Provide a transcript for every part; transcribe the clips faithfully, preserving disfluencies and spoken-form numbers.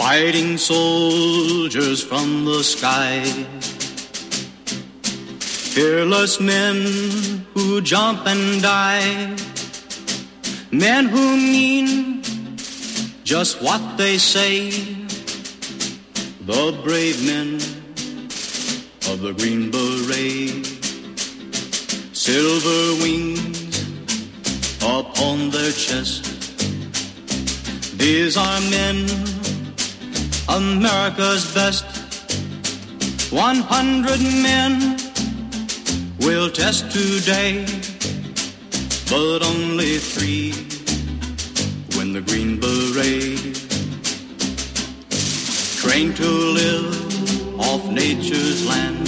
fighting soldiers from the sky, fearless men who jump and die, men who mean just what they say, the brave men of the Green Beret, silver wings upon their chest. These are men, America's best. One hundred men will test today, but only three win the Green Beret. Trained to live off nature's land,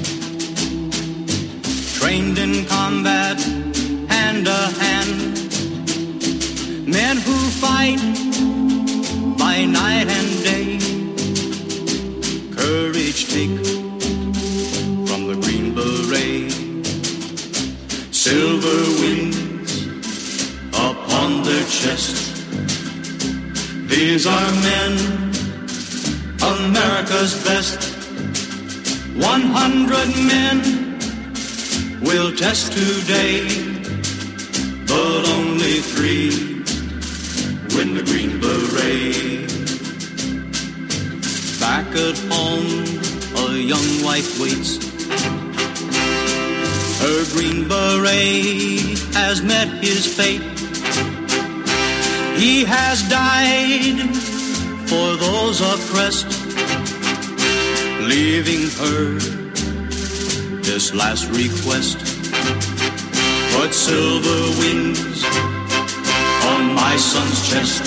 trained in combat hand to hand, men who fight by night and day, courage take from the Green Beret, silver wings upon their chest. These are men, America's best. One hundred men will test today, but only three win the Green Beret. Back at home, a young wife waits. Her Green Beret has met his fate. He has died for those oppressed, leaving her this last request. Put silver wings on my son's chest.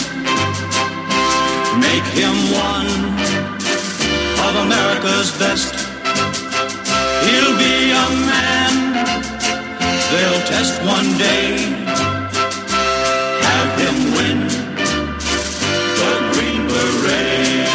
Make him one of America's best. He'll be a man they'll test one day. Have him win the Green Beret.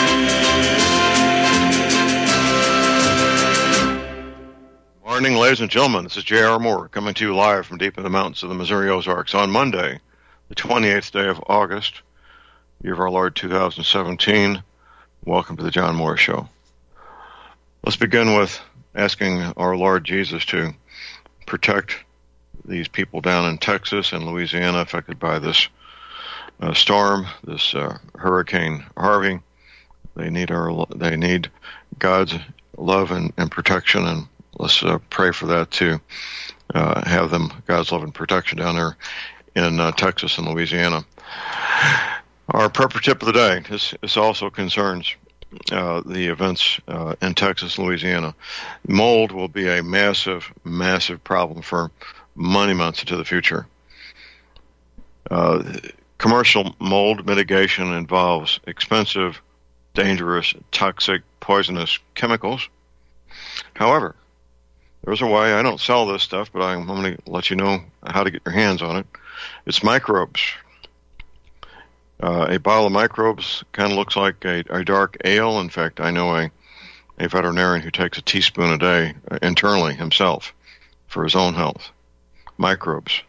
Morning, ladies and gentlemen. This is J R. Moore coming to you live from deep in the mountains of the Missouri Ozarks on Monday, the twenty-eighth day of August, year of our Lord two thousand seventeen. Welcome to the John Moore Show. Let's begin with asking our Lord Jesus to protect these people down in Texas and Louisiana affected by this uh, storm, this uh, Hurricane Harvey. They need our, they need God's love and, and protection, and let's uh, pray for that to uh, have them, God's love and protection down there in uh, Texas and Louisiana. Our prepper tip of the day, this, this also concerns uh, the events uh, in Texas, Louisiana. Mold will be a massive, massive problem for many months into the future. Uh, commercial mold mitigation involves expensive, dangerous, toxic, poisonous chemicals. However, there's a way. I don't sell this stuff, but I'm going to let you know how to get your hands on it. It's microbes. Uh, a bottle of microbes kind of looks like a, a dark ale. In fact, I know a, a veterinarian who takes a teaspoon a day uh, internally himself for his own health. Microbes.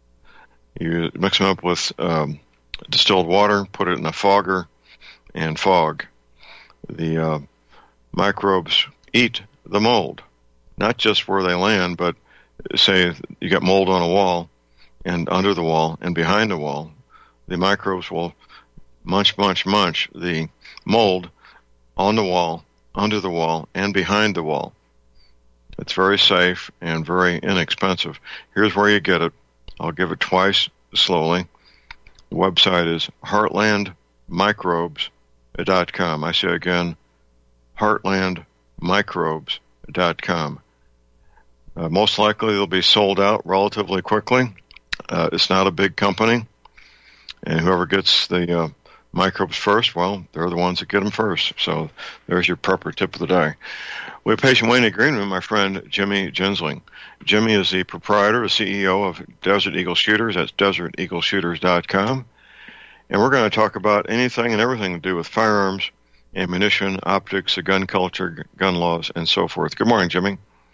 You mix them up with um, distilled water, put it in a fogger, and fog. The uh, microbes eat the mold, not just where they land, but say you got mold on a wall, and under the wall, and behind the wall, the microbes will munch, munch, munch the mold on the wall, under the wall, and behind the wall. It's very safe and very inexpensive. Here's where you get it. I'll give it twice slowly. The website is heartland microbes dot com. I say again, heartland microbes dot com. Uh, most likely they'll be sold out relatively quickly. Uh, it's not a big company, and whoever gets the uh, microbes first, well, they're the ones that get them first. So there's your prepper tip of the day. We have patient waiting agreement with my friend Jimmy Gensling. Jimmy is the proprietor and C E O of Desert Eagle Shooters. That's desert eagle shooters dot com. And we're going to talk about anything and everything to do with firearms, ammunition, optics, the gun culture, gun laws, and so forth. Good morning, Jimmy.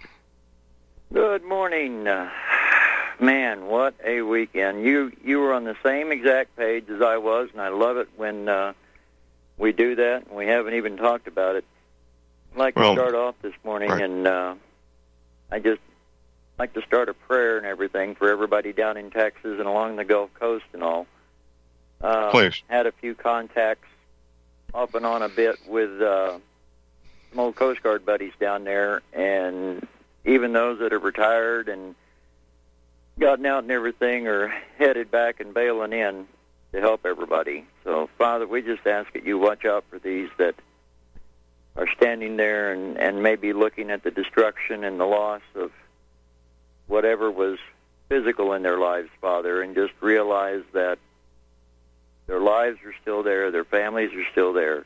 Good morning. Uh, man, what a weekend. You you were on the same exact page as I was, and I love it when uh, we do that, and we haven't even talked about it. I'd like Well, to start off this morning, right. and uh, I just like to start a prayer and everything for everybody down in Texas and along the Gulf Coast and all. Uh, Please. Had a few contacts off and on a bit with uh, some old Coast Guard buddies down there, and even those that are retired and gotten out and everything are headed back and bailing in to help everybody. So, Father, we just ask that you watch out for these that are standing there and, and maybe looking at the destruction and the loss of whatever was physical in their lives, Father, and just realize that their lives are still there, their families are still there.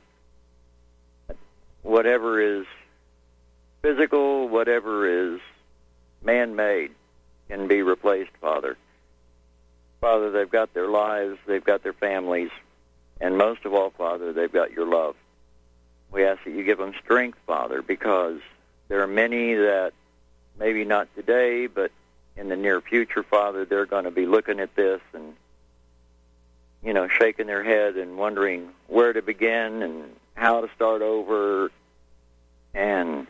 Whatever is physical, whatever is man-made can be replaced, Father. Father, they've got their lives, they've got their families, and most of all, Father, they've got your love. We ask that you give them strength, Father, because there are many that maybe not today, but in the near future, Father, they're going to be looking at this and, you know, shaking their head and wondering where to begin and how to start over. And,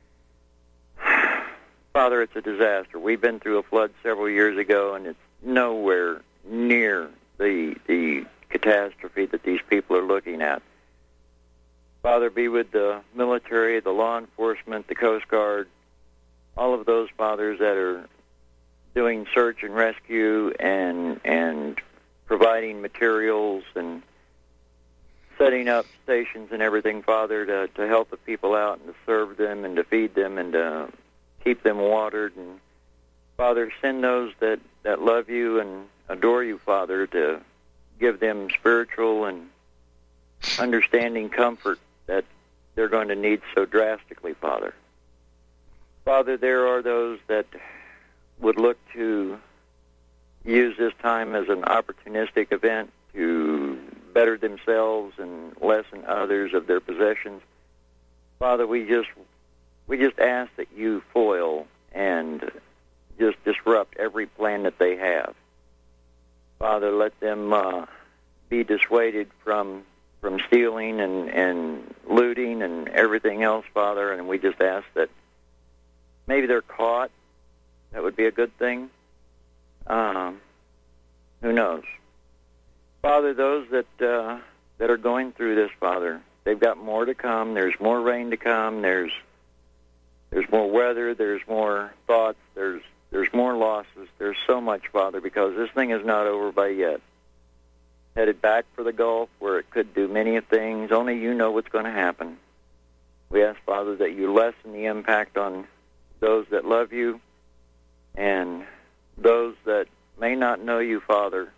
Father, it's a disaster. We've been through a flood several years ago, and it's nowhere near the the catastrophe that these people are looking at. Father, be with the military, the law enforcement, the Coast Guard, all of those fathers that are doing search and rescue and and providing materials and setting up stations and everything, Father, to, to help the people out and to serve them and to feed them and to keep them watered. And, Father, send those that, that love you and adore you, Father, to give them spiritual and understanding comfort that they're going to need so drastically, Father. Father, there are those that would look to use this time as an opportunistic event to better themselves and lessen others of their possessions. Father, we just we just ask that you foil and just disrupt every plan that they have. Father, let them uh, be dissuaded from from stealing and, and looting and everything else, Father, and we just ask that maybe they're caught. That would be a good thing. Um, who knows? Father, those that uh, that are going through this, Father, they've got more to come. There's more rain to come. There's there's more weather. There's more thoughts. There's there's more losses. There's so much, Father, because this thing is not over by yet. Headed back for the Gulf, where it could do many things. Only you know what's going to happen. We ask, Father, that you lessen the impact on those that love you and those that may not know you, Father.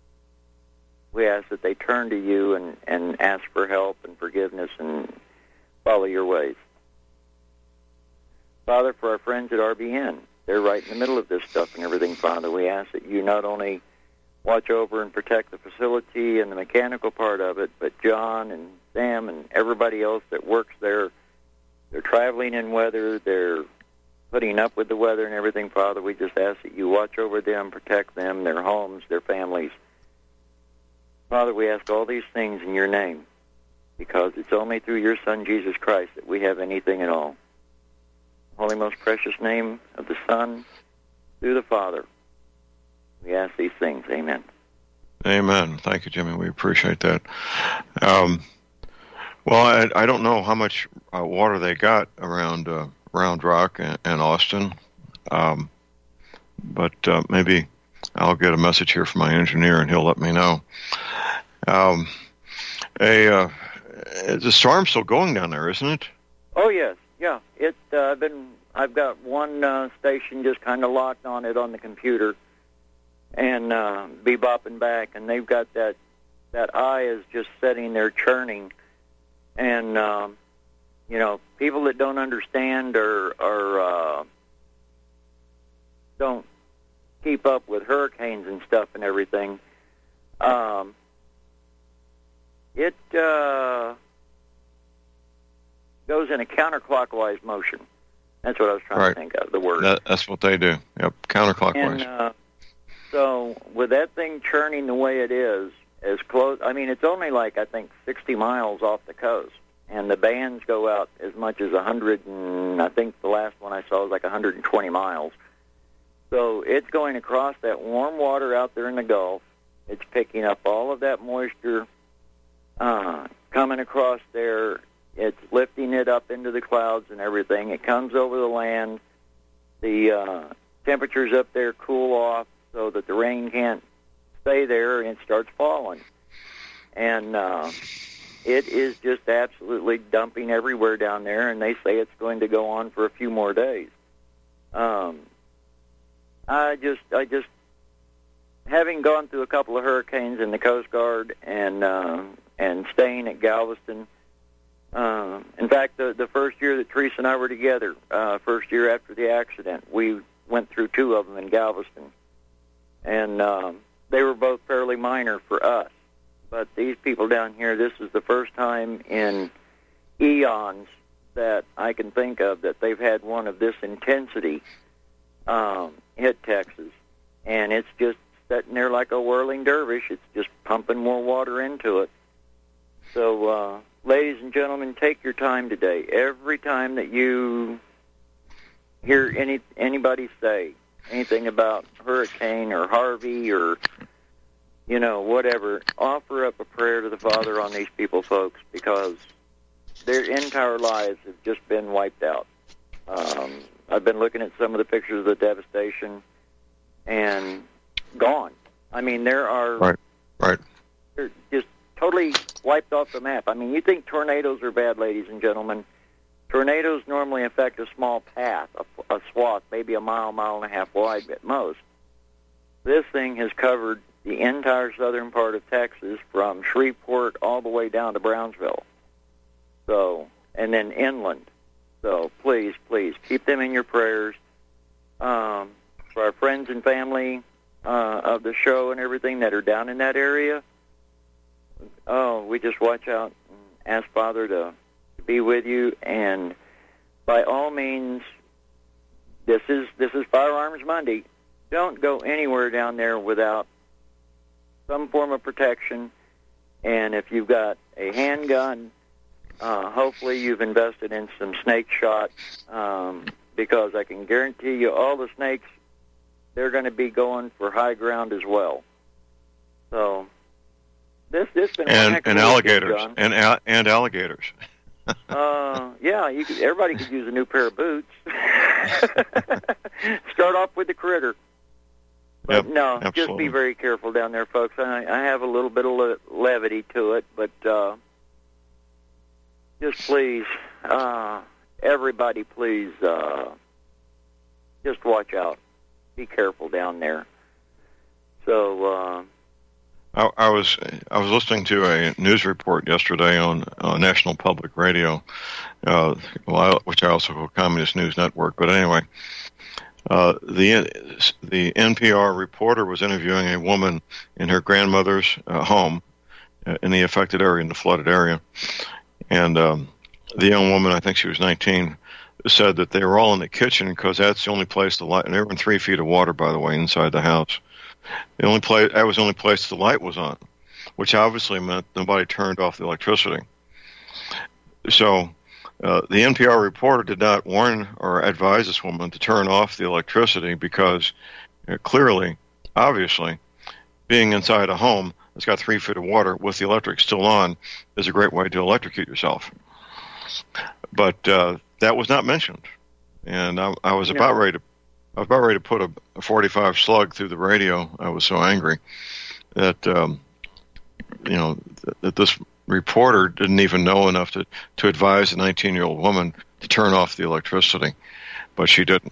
We ask that they turn to you and, and ask for help and forgiveness and follow your ways. Father, for our friends at R B N, they're right in the middle of this stuff and everything, Father. We ask that you not only watch over and protect the facility and the mechanical part of it, but John and Sam and everybody else that works there, they're traveling in weather, they're putting up with the weather and everything, Father. We just ask that you watch over them, protect them, their homes, their families. Father, we ask all these things in your name, because it's only through your Son, Jesus Christ, that we have anything at all. Holy, most precious name of the Son, through the Father, we ask these things. Amen. Amen. Thank you, Jimmy. We appreciate that. Um, well, I, I don't know how much uh, water they got around uh, Round Rock and, and Austin, um, but uh, maybe I'll get a message here from my engineer and he'll let me know. Um, a uh, the storm's still going down there, isn't it? Oh yes, yeah. It. Uh, I've been. I've got one uh, station just kind of locked on it on the computer, and uh, bebopping back, and they've got that. That eye is just sitting there churning, and um, you know, people that don't understand or or uh, don't keep up with hurricanes and stuff and everything. Um, it uh, goes in a counterclockwise motion. That's what I was trying right. to think of, the word. That, that's what they do. Yep, counterclockwise. And uh, so with that thing churning the way it is, as close. I mean, it's only like, I think, sixty miles off the coast. And the bands go out as much as one hundred, and I think the last one I saw was like one hundred twenty miles. So it's going across that warm water out there in the Gulf. It's picking up all of that moisture uh, coming across there. It's lifting it up into the clouds and everything. It comes over the land. The uh, temperatures up there cool off so that the rain can't stay there, and it starts falling. And uh, it is just absolutely dumping everywhere down there, and they say it's going to go on for a few more days. Um, I just, I just, having gone through a couple of hurricanes in the Coast Guard and uh, and staying at Galveston. Uh, in fact, the the first year that Teresa and I were together, uh, first year after the accident, we went through two of them in Galveston, and um, they were both fairly minor for us. But these people down here, this is the first time in eons that I can think of that they've had one of this intensity um, hit Texas. And it's just sitting there like a whirling dervish. It's just pumping more water into it. So, uh, ladies and gentlemen, take your time today. Every time that you hear any anybody say anything about hurricane or Harvey or, you know, whatever, offer up a prayer to the Father on these people, folks, because their entire lives have just been wiped out. Um, I've been looking at some of the pictures of the devastation and gone. I mean, there are... Right, right. They're just totally wiped off the map. I mean, you think tornadoes are bad, ladies and gentlemen. Tornadoes normally affect a small path, a, a swath, maybe a mile, mile and a half wide at most. This thing has covered the entire southern part of Texas from Shreveport all the way down to Brownsville. So, and then inland. So please, please, keep them in your prayers. Um, for our friends and family uh, of the show and everything that are down in that area, oh, we just watch out and ask Father to, to be with you. And by all means, this is this is Firearms Monday. Don't go anywhere down there without some form of protection. And if you've got a handgun, uh, hopefully you've invested in some snake shots, um, because I can guarantee you all the snakes, they're going to be going for high ground as well. So this this been and one heck of and a alligators weekend, John. and a- and alligators. uh, yeah, you could, everybody could use a new pair of boots. Start off with the critter. But Yep, no, absolutely. just be very careful down there, folks. I, I have a little bit of le- levity to it, but uh, just please, uh, everybody, please, uh, just watch out. Be careful down there. So, uh, I, I was I was listening to a news report yesterday on uh, National Public Radio, uh, well, I, which I also call Communist News Network. But anyway, uh, the the N P R reporter was interviewing a woman in her grandmother's uh, home uh, in the affected area, in the flooded area, and um, the young woman, I think she was nineteen, said that they were all in the kitchen because that's the only place the light, and they were in three feet of water, by the way, inside the house. The only place that was the only place the light was on, which obviously meant nobody turned off the electricity. So uh, the N P R reporter did not warn or advise this woman to turn off the electricity because uh, clearly, obviously, being inside a home that's got three feet of water with the electric still on is a great way to electrocute yourself. But uh, that was not mentioned, and I, I was No. about ready to. I was about ready to put a, a forty-five slug through the radio. I was so angry that, um, you know, th- that this reporter didn't even know enough to, to advise a nineteen-year-old woman to turn off the electricity, but she didn't.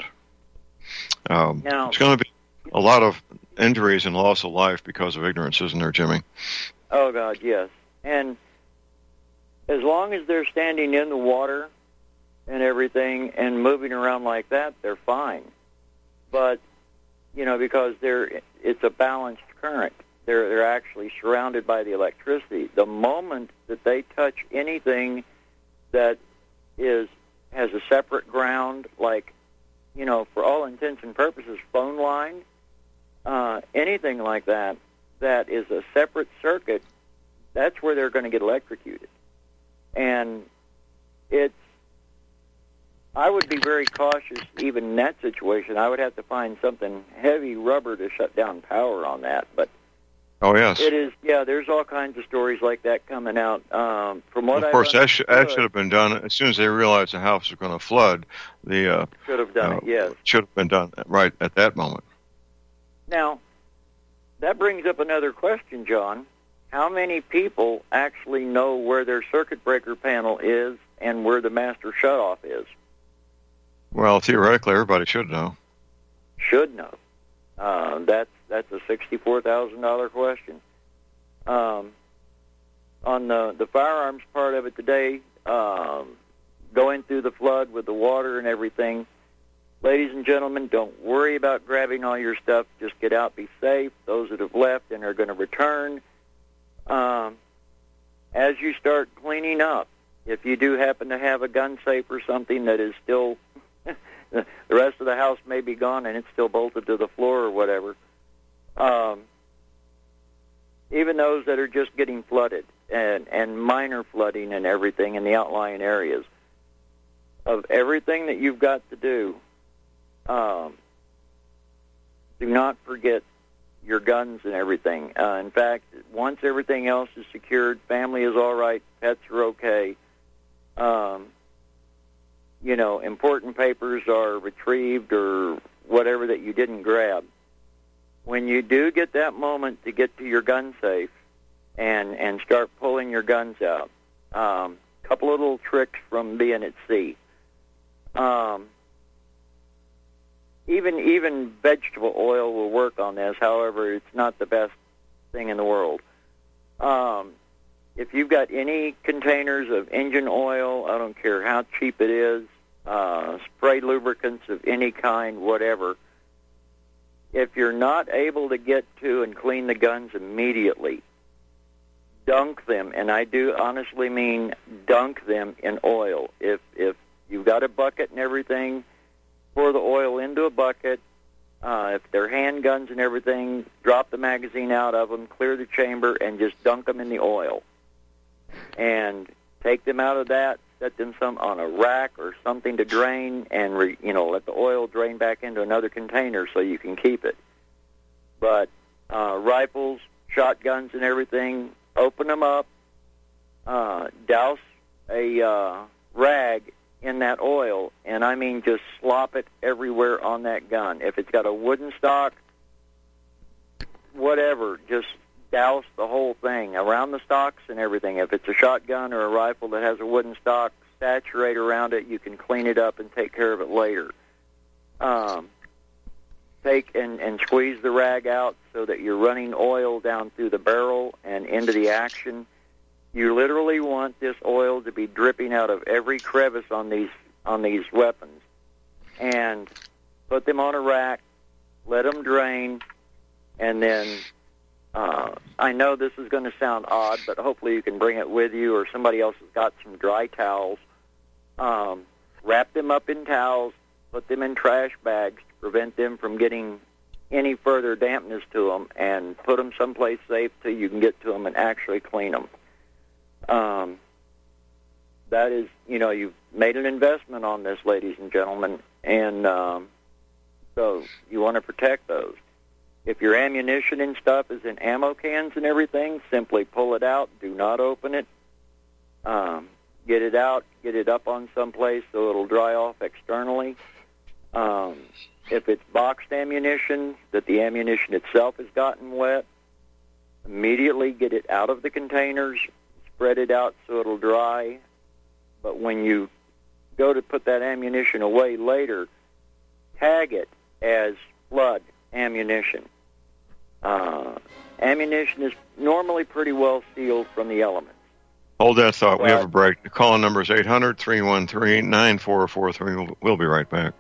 Um, Now- there's going to be a lot of injuries and loss of life because of ignorance, isn't there, Jimmy? oh, God, yes. And as long as they're standing in the water and everything and moving around like that, they're fine. But, you know, because they're, it's a balanced current. They're, they're actually surrounded by the electricity. The moment that they touch anything that is has a separate ground, like, you know, for all intents and purposes, phone line, uh, anything like that, that is a separate circuit, that's where they're going to get electrocuted. And it's, I would be very cautious even in that situation. I would have to find something heavy rubber to shut down power on that. But oh, yes. It is, yeah, there's all kinds of stories like that coming out. Um, from what well, of I've course, that, sh- that understood- should have been done as soon as they realized the house was going to flood. The uh, Should have done uh, it, yes. should have been done right at that moment. Now, that brings up another question, John. How many people actually know where their circuit breaker panel is and where the master shutoff is? Well, theoretically, everybody should know. Should know. Uh, that's that's a sixty-four thousand dollars question. Um, on the, the firearms part of it today, um, going through the flood with the water and everything, ladies and gentlemen, don't worry about grabbing all your stuff. Just get out, be safe. Those that have left and are going to return, um, as you start cleaning up, if you do happen to have a gun safe or something that is still, the rest of the house may be gone and it's still bolted to the floor or whatever, um, even those that are just getting flooded and, and minor flooding and everything in the outlying areas, of everything that you've got to do, um, do not forget your guns and everything. Uh, in fact, once everything else is secured, family is all right, pets are okay, um, you know, important papers are retrieved or whatever that you didn't grab. When you do get that moment to get to your gun safe and, and start pulling your guns out, a um, couple of little tricks from being at sea. Um, even even vegetable oil will work on this. However, it's not the best thing in the world. Um, if you've got any containers of engine oil, I don't care how cheap it is, uh, spray lubricants of any kind, whatever, if you're not able to get to and clean the guns immediately, dunk them, and I do honestly mean dunk them in oil. If if you've got a bucket and everything, pour the oil into a bucket. Uh, if they're handguns and everything, drop the magazine out of them, clear the chamber, and just dunk them in the oil. And take them out of that, set them some on a rack or something to drain, and re, you know let the oil drain back into another container so you can keep it. But uh, rifles, shotguns, and everything, open them up, uh, douse a uh, rag in that oil, and I mean just slop it everywhere on that gun. If it's got a wooden stock, whatever, just douse the whole thing around the stocks and everything. If it's a shotgun or a rifle that has a wooden stock, saturate around it. You can clean it up and take care of it later. Um, take and, and squeeze the rag out so that you're running oil down through the barrel and into the action. You literally want this oil to be dripping out of every crevice on these on these weapons. And put them on a rack, let them drain, and then uh, I know this is going to sound odd, but hopefully you can bring it with you, or somebody else has got some dry towels. Um, wrap them up in towels, put them in trash bags to prevent them from getting any further dampness to them, and put them someplace safe till you can get to them and actually clean them. Um, that is, you know, you've made an investment on this, ladies and gentlemen, and um, so you want to protect those. If your ammunition and stuff is in ammo cans and everything, simply pull it out. Do not open it. Um, get it out. Get it up on someplace so it'll dry off externally. Um, if it's boxed ammunition, that the ammunition itself has gotten wet, immediately get it out of the containers. Spread it out so it'll dry. But when you go to put that ammunition away later, tag it as flood ammunition. Uh, ammunition is normally pretty well sealed from the elements. Hold that thought. But, we have a break. The call number is eight hundred, three one three, nine four four three. We'll, we'll be right back.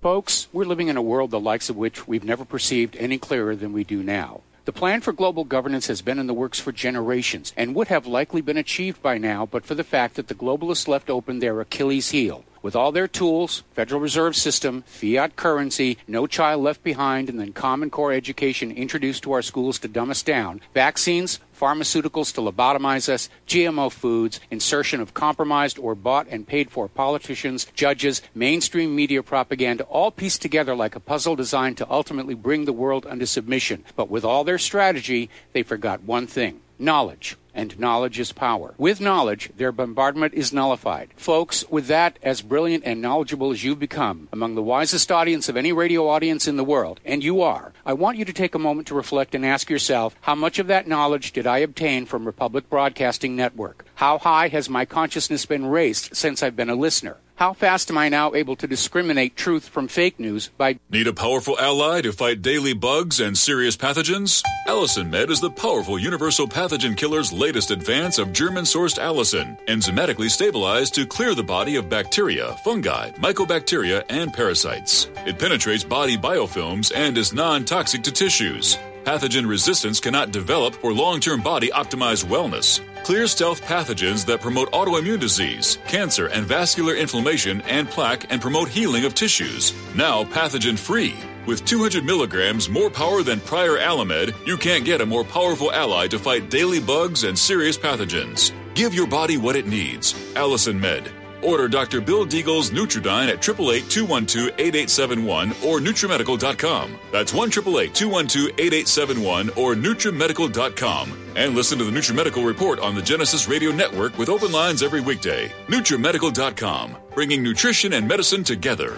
Folks, we're living in a world the likes of which we've never perceived any clearer than we do now. The plan for global governance has been in the works for generations and would have likely been achieved by now but for the fact that the globalists left open their Achilles heel. With all their tools, Federal Reserve System, fiat currency, no child left behind, and then Common Core education introduced to our schools to dumb us down, vaccines, pharmaceuticals to lobotomize us, G M O foods, insertion of compromised or bought and paid for politicians, judges, mainstream media propaganda, all pieced together like a puzzle designed to ultimately bring the world under submission. But with all their strategy, they forgot one thing: knowledge. And knowledge is power. With knowledge, their bombardment is nullified. Folks, with that, as brilliant and knowledgeable as you've become, among the wisest audience of any radio audience in the world, and you are, I want you to take a moment to reflect and ask yourself, how much of that knowledge did I obtain from Republic Broadcasting Network? How high has my consciousness been raised since I've been a listener? How fast am I now able to discriminate truth from fake news by... Need a powerful ally to fight daily bugs and serious pathogens? Allicin Med is the powerful universal pathogen killer's latest advance of German-sourced allicin, enzymatically stabilized to clear the body of bacteria, fungi, mycobacteria, and parasites. It penetrates body biofilms and is non-toxic to tissues. Pathogen resistance cannot develop for long-term body-optimized wellness. Clear stealth pathogens that promote autoimmune disease, cancer, and vascular inflammation and plaque and promote healing of tissues. Now pathogen-free. With two hundred milligrams more power than prior Alamed, you can't get a more powerful ally to fight daily bugs and serious pathogens. Give your body what it needs. Allicin Med. Order Doctor Bill Deagle's Nutridyne at eight eight eight, two one two, eight eight seven one or Nutrimedical dot com. That's one eight eight eight, two one two, eight eight seven one or Nutrimedical dot com. And listen to the Nutrimedical Report on the Genesis Radio Network with open lines every weekday. Nutrimedical dot com, bringing nutrition and medicine together.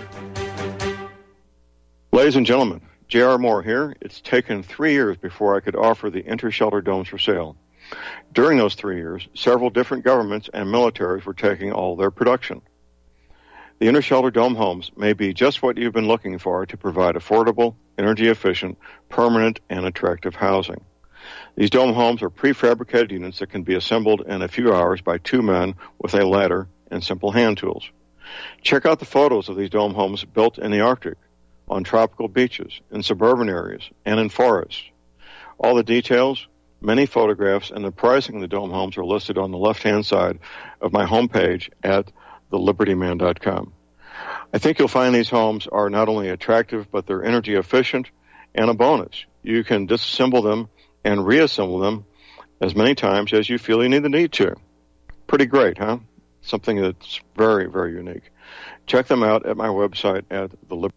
Ladies and gentlemen, J R. Moore here. It's taken three years before I could offer the Intershelter domes for sale. During those three years, several different governments and militaries were taking all their production. The Intershelter Dome homes may be just what you've been looking for to provide affordable, energy-efficient, permanent, and attractive housing. These dome homes are prefabricated units that can be assembled in a few hours by two men with a ladder and simple hand tools. Check out the photos of these dome homes built in the Arctic, on tropical beaches, in suburban areas, and in forests. All the details, many photographs, and the pricing of the dome homes are listed on the left-hand side of my homepage at the liberty man dot com. I think you'll find these homes are not only attractive, but they're energy efficient, and a bonus. You can disassemble them and reassemble them as many times as you feel you need the need to. Pretty great, huh? Something that's very, very unique. Check them out at my website at the liberty man dot com.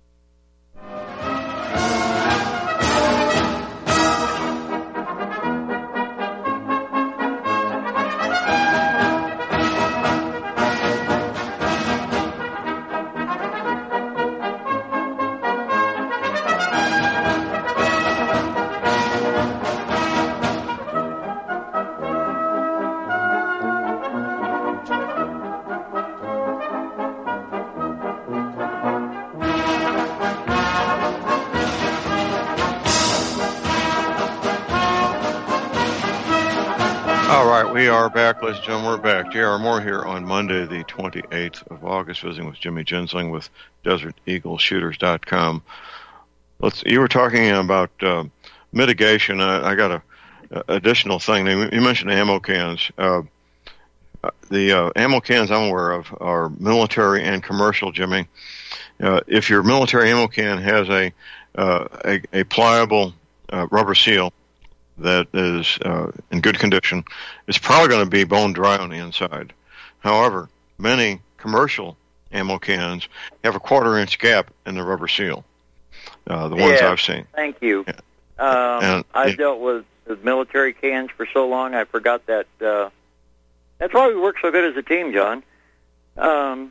We are back, ladies and gentlemen. We're back. J R. Moore here on Monday, the twenty-eighth of August, visiting with Jimmy Gensling with Desert Eagle Shooters dot com. Let's. You were talking about uh, mitigation. I, I got a, a additional thing. You mentioned ammo cans. Uh, the uh, ammo cans I'm aware of are military and commercial, Jimmy. Uh, if your military ammo can has a uh, a, a pliable uh, rubber seal that is uh, in good condition, it's probably going to be bone dry on the inside. However, many commercial ammo cans have a quarter inch gap in the rubber seal. Uh, the ones yeah, I've seen. Thank you. Yeah. Um, and, I've and, dealt with, with military cans for so long, I forgot that. Uh, that's why we work so good as a team, John. Um,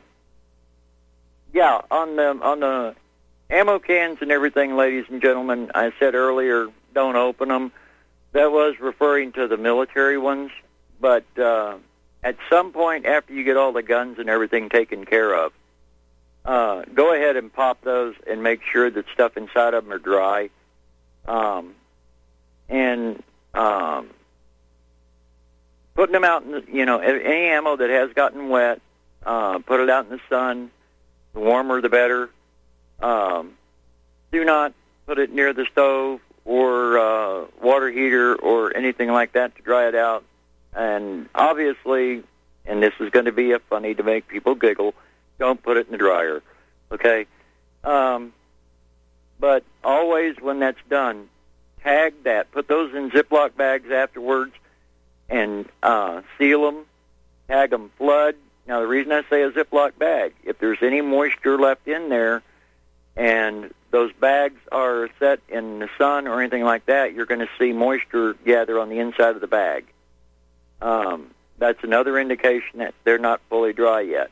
yeah, on the on the ammo cans and everything, ladies and gentlemen, I said earlier, don't open them. That was referring to the military ones, but uh, at some point after you get all the guns and everything taken care of, uh, go ahead and pop those and make sure that stuff inside of them are dry. Um, and um, putting them out, in the, you know, any ammo that has gotten wet, uh, put it out in the sun. The warmer, the better. Um, do not put it near the stove or uh, water heater or anything like that to dry it out. And obviously, and this is going to be a funny to make people giggle, don't put it in the dryer, okay? Um, but always when that's done, tag that. Put those in Ziploc bags afterwards and uh, seal them, tag them flood. Now, the reason I say a Ziploc bag, if there's any moisture left in there and those bags are set in the sun or anything like that, you're going to see moisture gather on the inside of the bag. Um, that's another indication that they're not fully dry yet.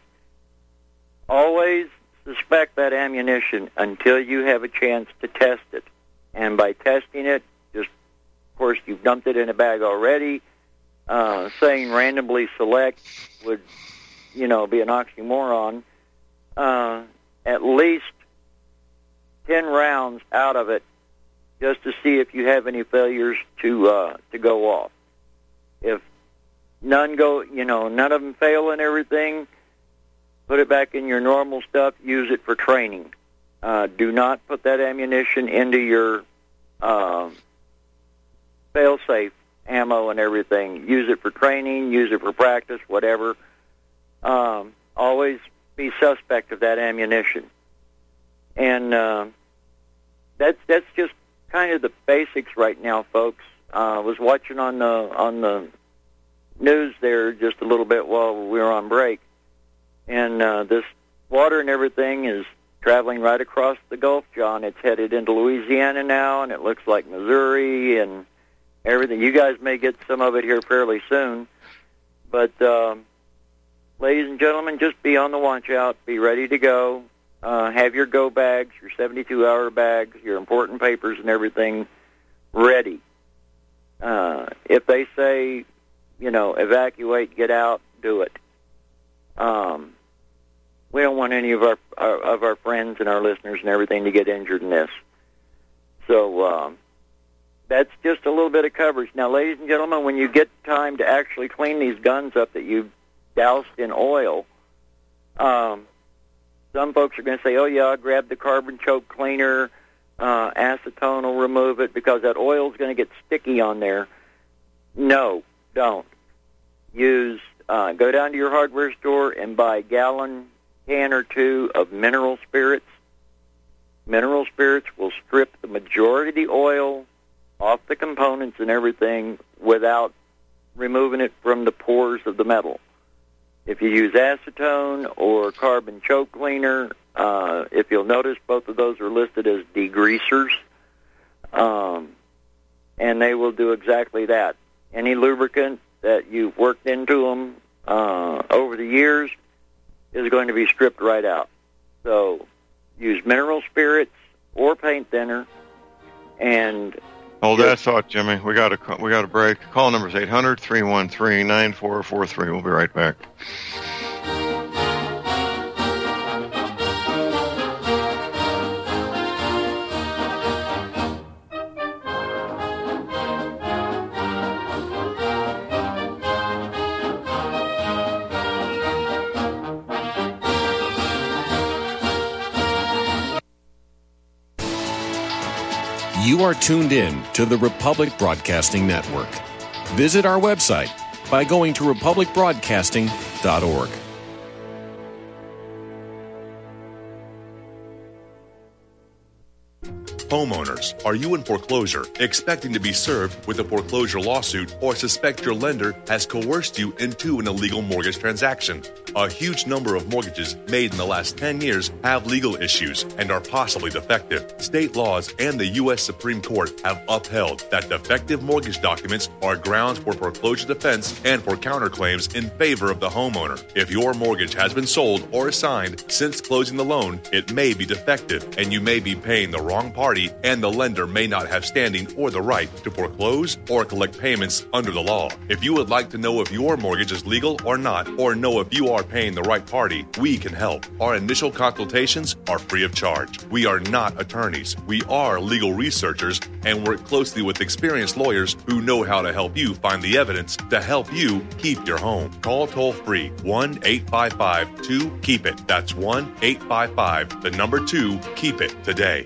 Always suspect that ammunition until you have a chance to test it. And by testing it, just, of course, you've dumped it in a bag already. Uh, saying randomly select would, you know, be an oxymoron. Uh, at least ten rounds out of it just to see if you have any failures to uh, to go off. If none go, you know, none of them fail and everything, put it back in your normal stuff. Use it for training. Uh, do not put that ammunition into your uh, fail-safe ammo and everything. Use it for training. Use it for practice, whatever. Um, always be suspect of that ammunition. And uh, that's that's just kind of the basics right now, folks. Uh, I was watching on the on the news there just a little bit while we were on break, and uh, this water and everything is traveling right across the Gulf, John. It's headed into Louisiana now, and it looks like Missouri and everything. You guys may get some of it here fairly soon, but um, ladies and gentlemen, just be on the watch out. Be ready to go. Uh, have your go bags, your seventy-two hour bags, your important papers and everything ready. Uh, if they say, you know, evacuate, get out, do it. Um, we don't want any of our, our of our friends and our listeners and everything to get injured in this. So um, that's just a little bit of coverage. Now, ladies and gentlemen, when you get time to actually clean these guns up that you've doused in oil, um, some folks are going to say, oh, yeah, I'll grab the carbon choke cleaner, uh, acetone will remove it because that oil is going to get sticky on there. No, don't. Use, uh, go down to your hardware store and buy a gallon can or two of mineral spirits. Mineral spirits will strip the majority of the oil off the components and everything without removing it from the pores of the metal. If you use acetone or carbon choke cleaner, uh, if you'll notice, both of those are listed as degreasers, um, and they will do exactly that. Any lubricant that you've worked into them uh, over the years is going to be stripped right out. So use mineral spirits or paint thinner, and hold that thought, Jimmy. We got a we got a break. Call number is eight hundred, three one three, nine four four three. We'll be right back. You are tuned in to the Republic Broadcasting Network. Visit our website by going to republic broadcasting dot org. Homeowners, are you in foreclosure, expecting to be served with a foreclosure lawsuit, or suspect your lender has coerced you into an illegal mortgage transaction? A huge number of mortgages made in the last ten years have legal issues and are possibly defective. State laws and the U S Supreme Court have upheld that defective mortgage documents are grounds for foreclosure defense and for counterclaims in favor of the homeowner. If your mortgage has been sold or assigned since closing the loan, it may be defective and you may be paying the wrong party, and the lender may not have standing or the right to foreclose or collect payments under the law. If you would like to know if your mortgage is legal or not, or know if you are are paying the right party, we can help. Our initial consultations are free of charge. We are not attorneys. We are legal researchers and work closely with experienced lawyers who know how to help you find the evidence to help you keep your home. Call toll-free one eight five five two keep it. That's one eight five five, the number two, keep it today.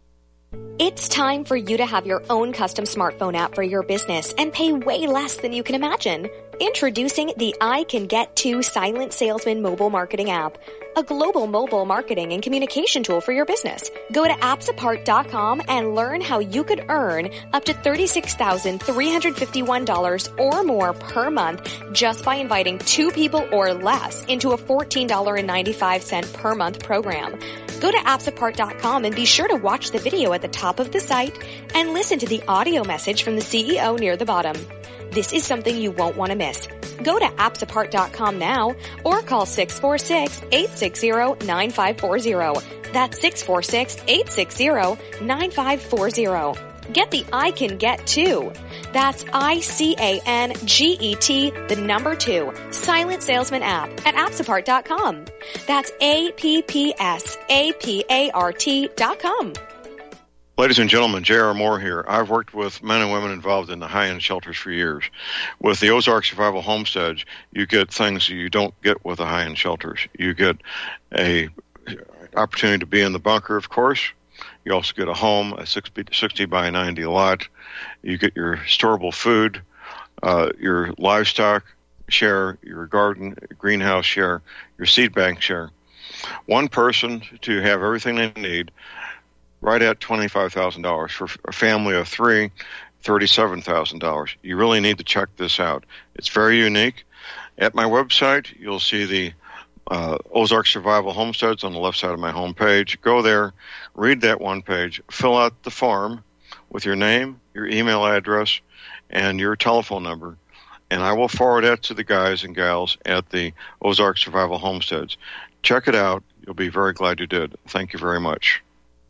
It's time for you to have your own custom smartphone app for your business and pay way less than you can imagine. Introducing the I Can Get To Silent Salesman mobile marketing app, a global mobile marketing and communication tool for your business. Go to apps apart dot com and learn how you could earn up to thirty-six thousand three hundred fifty-one dollars or more per month just by inviting two people or less into a fourteen dollars and ninety-five cents per month program. Go to apps apart dot com and be sure to watch the video at the top of the site and listen to the audio message from the C E O near the bottom. This is something you won't want to miss. Go to apps apart dot com now or call six four six, eight six zero, nine five four zero. That's six four six, eight six zero, nine five four zero. Get the I Can Get To. That's I C A N G E T, the number two, Silent Salesman app at apps apart dot com. That's A P P S A P A R T dot com. Ladies and gentlemen, J R. Moore here. I've worked with men and women involved in the high-end shelters for years. With the Ozark Survival Homesteads, you get things you don't get with the high-end shelters. You get a opportunity to be in the bunker, of course. You also get a home, a sixty by ninety lot. You get your storable food, uh, your livestock share, your garden, greenhouse share, your seed bank share. One person to have everything they need, right at twenty-five thousand dollars. For a family of three, thirty-seven thousand dollars. You really need to check this out. It's very unique. At my website, you'll see the uh, Ozark Survival Homesteads on the left side of my homepage. Go there, read that one page, fill out the form with your name, your email address, and your telephone number, and I will forward that to the guys and gals at the Ozark Survival Homesteads. Check it out. You'll be very glad you did. Thank you very much.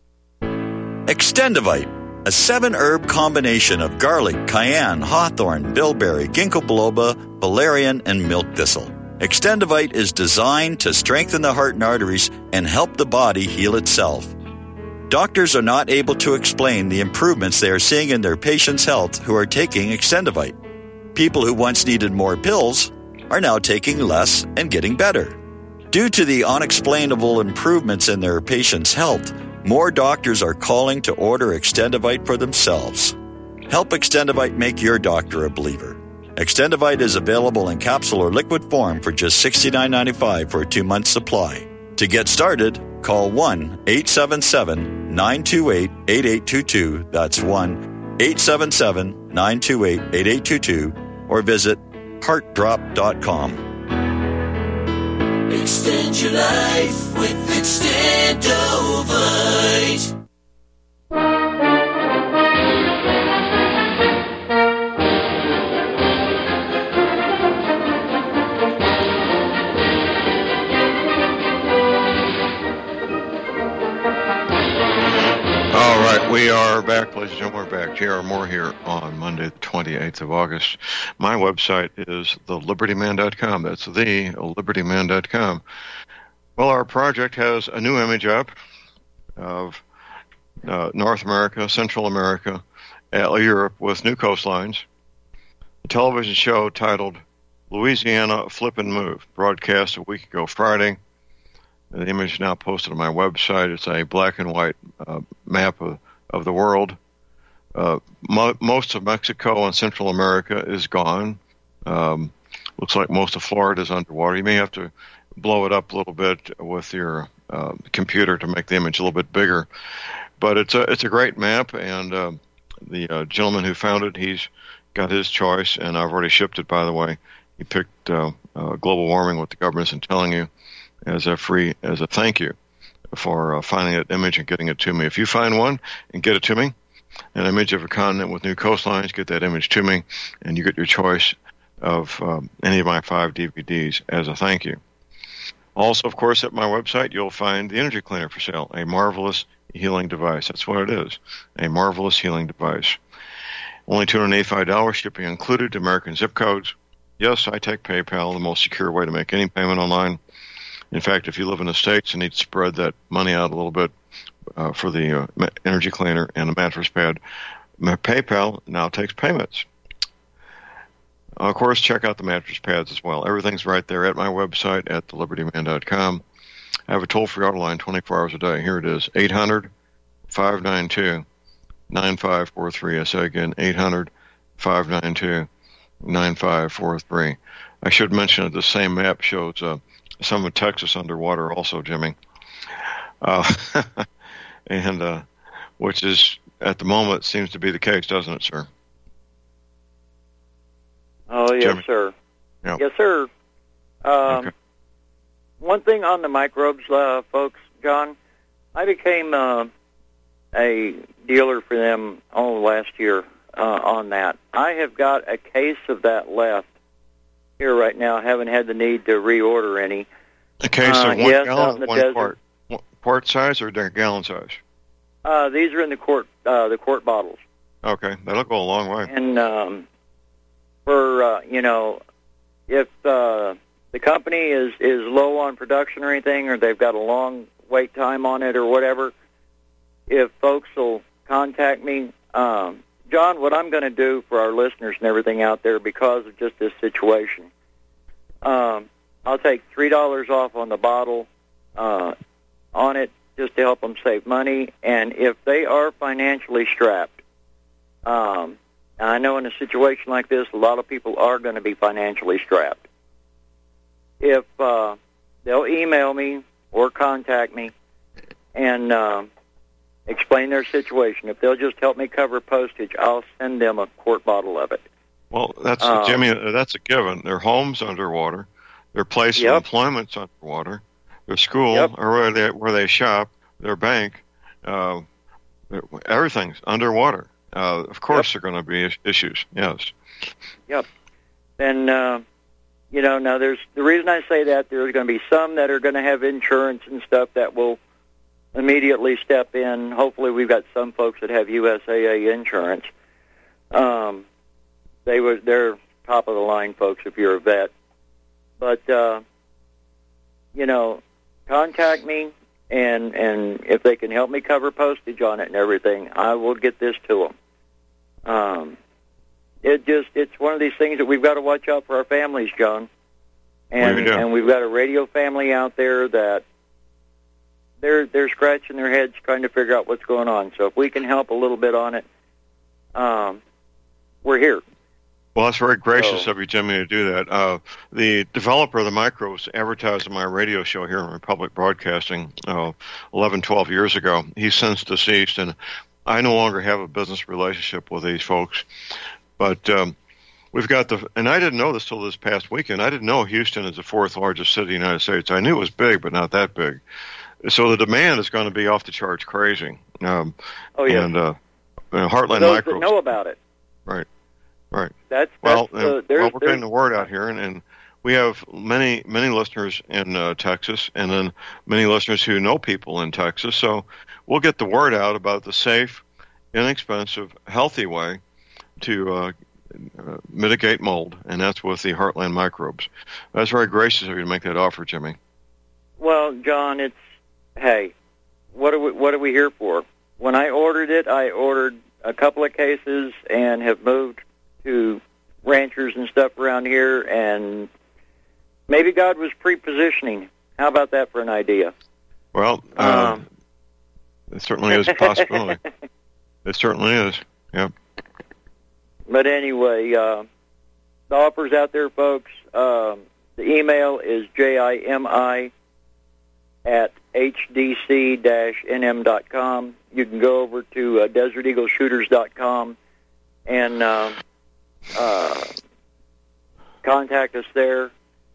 Extendivite, a seven-herb combination of garlic, cayenne, hawthorn, bilberry, ginkgo biloba, valerian, and milk thistle. Extendivite is designed to strengthen the heart and arteries and help the body heal itself. Doctors are not able to explain the improvements they are seeing in their patients' health who are taking Extendivite. People who once needed more pills are now taking less and getting better. Due to the unexplainable improvements in their patients' health, more doctors are calling to order Extendivite for themselves. Help Extendivite make your doctor a believer. Extendivite is available in capsule or liquid form for just sixty-nine ninety-five for a two-month supply. To get started, call one eight seven seven, nine two eight, eight eight two two. That's one eight seven seven, nine two eight, eight eight two two. Or visit heart drop dot com. Extend your life with Extendovite. All right, we are back, ladies and gentlemen. We're back. J R. Moore here on Monday, the twenty-eighth of August. My website is the liberty man dot com. That's the liberty man dot com. Well, our project has a new image up of uh, North America, Central America, uh, Europe with new coastlines. A television show titled Louisiana Flip and Move, broadcast a week ago Friday. The image is now posted on my website. It's a black and white uh, map of, of the world. Uh, mo- most of Mexico and Central America is gone. Um, looks like most of Florida is underwater. You may have to blow it up a little bit with your uh, computer to make the image a little bit bigger. But it's a, it's a great map, and uh, the uh, gentleman who found it, he's got his choice, and I've already shipped it, by the way. He picked uh, uh, global warming, what the government isn't telling you, as a free, as a thank you for uh, finding that image and getting it to me. If you find one and get it to me, an image of a continent with new coastlines, get that image to me, and you get your choice of um, any of my five D V Ds as a thank you. Also, of course, at my website, you'll find the Energy Cleaner for sale, a marvelous healing device. That's what it is, a marvelous healing device. Only two hundred eighty-five dollars, shipping included, American zip codes. yes, I take PayPal, the most secure way to make any payment online. In fact, if you live in the States and need to spread that money out a little bit uh, for the uh, energy cleaner and the mattress pad, PayPal now takes payments. Uh, of course, check out the mattress pads as well. Everything's right there at my website at the liberty man dot com. I have a toll-free auto line twenty-four hours a day. Here it is, eight hundred, five nine two, nine five four three. I say again, eight hundred, five nine two, nine five four three. I should mention that the same map shows uh, some of Texas underwater also, Jimmy. Uh, and uh, which is, at the moment, seems to be the case, doesn't it, sir? Oh, yes, Jimmy. sir. Yep. Yes, sir. Um, Okay. One thing on the microbes, uh, folks, John, I became uh, a dealer for them all last year uh, on that. I have got a case of that left here right now. I haven't had the need to reorder any. A case Uh, of one yes, out in gallon, the one desert. quart. One- Quart size or de- gallon size? Uh, these are in the quart, uh, the quart bottles. Okay, that'll go a long way. And um, for, uh, you know, if uh, the company is, is low on production or anything, or they've got a long wait time on it or whatever, if folks will contact me, um, John, what I'm going to do for our listeners and everything out there because of just this situation, um, I'll take three dollars off on the bottle uh, on it just to help them save money. And if they are financially strapped, um, and I know in a situation like this, a lot of people are going to be financially strapped. If uh, they'll email me or contact me and uh, explain their situation, if they'll just help me cover postage, I'll send them a quart bottle of it. Well, that's Um, Jimmy. That's a given. Their homes underwater, their place Yep. of employment's underwater, their school Yep. or where they where they shop, their bank, uh, everything's underwater. Uh, of course, Yep. there are going to be is- issues. Yes. Yep. And, uh, you know, now there's the reason I say that, there's going to be some that are going to have insurance and stuff that will immediately step in. Hopefully we've got some folks that have U S A A insurance. Um, they were, they're top of the line folks if you're a vet. But, uh, you know, contact me, and, and if they can help me cover postage on it and everything, I will get this to them. Um, it just, it's one of these things that we've got to watch out for our families, John. And, We do. and we've got a radio family out there that they're, they're scratching their heads trying to figure out what's going on. So if we can help a little bit on it, um, we're here. Well, that's very gracious So- of you, Jimmy, to do that. Uh, the developer of the microbes advertised on my radio show here on Republic Broadcasting uh, eleven, twelve years ago. He's since deceased, and I no longer have a business relationship with these folks. But um, we've got the, and I didn't know this till this past weekend. I didn't know Houston is the fourth largest city in the United States. I knew it was big, but not that big. So the demand is going to be off the charts crazy. Um, Oh, yeah. And uh, uh, Heartland Those Microbes. that know about it. Right. Right. That's, Well, that's uh, uh, there's, well, we're getting there's- the word out here, and, and we have many, many listeners in uh, Texas, and then many listeners who know people in Texas. So we'll get the word out about the safe, inexpensive, healthy way to uh, uh, mitigate mold, and that's with the Heartland Microbes. That's very gracious of you to make that offer, Jimmy. Well, John, it's, hey, what are we, what are we here for? When I ordered it, I ordered a couple of cases and have moved to ranchers and stuff around here, and maybe God was pre-positioning. How about that for an idea? Well, uh, Um, it certainly is a possibility. It certainly is. Yep. But anyway, uh, the offer's out there, folks. Um, the email is jimi at h d c dash n m dot com. You can go over to uh, desert eagle shooters dot com and uh, uh, contact us there.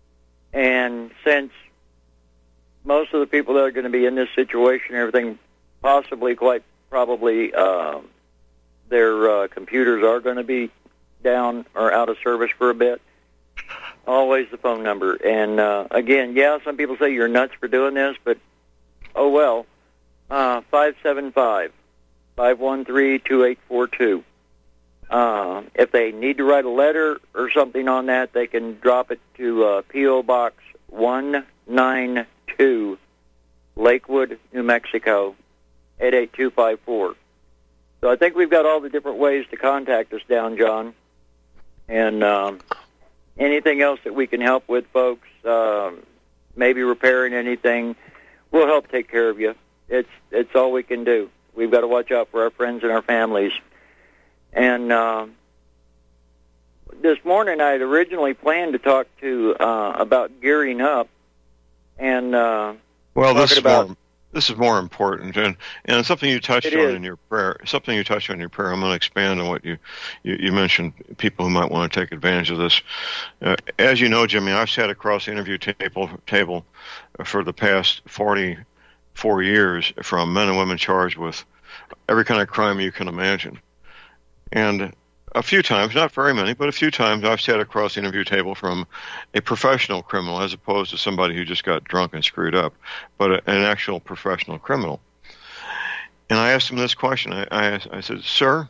And since most of the people that are going to be in this situation, everything, possibly quite probably uh, their uh, computers are going to be down or out of service for a bit, always the phone number. And uh, again, yeah, some people say you're nuts for doing this, but oh well. Uh, five seven five, five one three, two eight four two. Uh, if they need to write a letter or something on that, they can drop it to uh, P O. Box one ninety-two, Lakewood, New Mexico, eight eight two five four. So I think we've got all the different ways to contact us down, John. And um, anything else that we can help with, folks, um, maybe repairing anything, we'll help take care of you. It's it's all we can do. We've got to watch out for our friends and our families. And uh, this morning I had originally planned to talk to uh, about gearing up. And uh, well, this is about, more this is more important, and and something you touched on is. in your prayer. Something you touched on in your prayer. I'm going to expand on what you, you, you mentioned. People who might want to take advantage of this. Uh, as you know, Jimmy, I've sat across the interview table table for the past forty-four years from men and women charged with every kind of crime you can imagine, and a few times, not very many, but a few times, I've sat across the interview table from a professional criminal as opposed to somebody who just got drunk and screwed up, but a, an actual professional criminal. And I asked him this question. I, I, asked, I said, sir,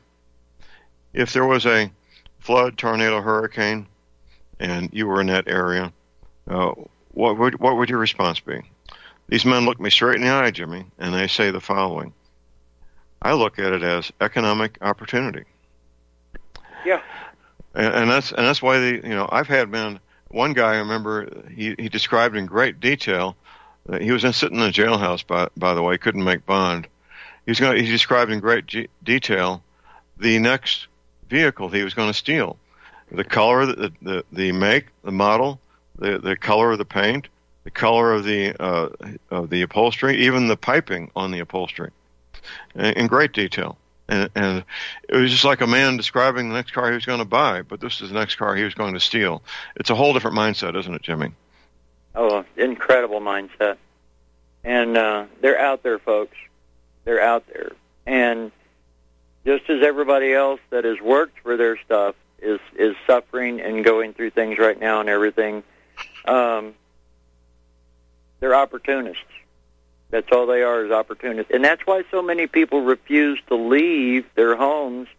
if there was a flood, tornado, hurricane, and you were in that area, uh, what would what would your response be? These men look me straight in the eye, Jimmy, and they say the following. I look at it as economic opportunity. Yeah, and, and that's and that's why the you know I've had men. One guy I remember he, he described in great detail. Uh, he was in, sitting in a jailhouse by by the way, couldn't make bond. He was going. He described in great g- detail the next vehicle he was going to steal, the color, the, the the make, the model, the the color of the paint, the color of the uh, of the upholstery, even the piping on the upholstery, in, in great detail. And, and it was just like a man describing the next car he was going to buy, but this is the next car he was going to steal. It's a whole different mindset, isn't it, Jimmy? Oh, incredible mindset. And uh, they're out there, folks. They're out there. And just as everybody else that has worked for their stuff is, is suffering and going through things right now and everything, um, they're opportunists. That's all they are, is opportunists. And that's why so many people refuse to leave their homes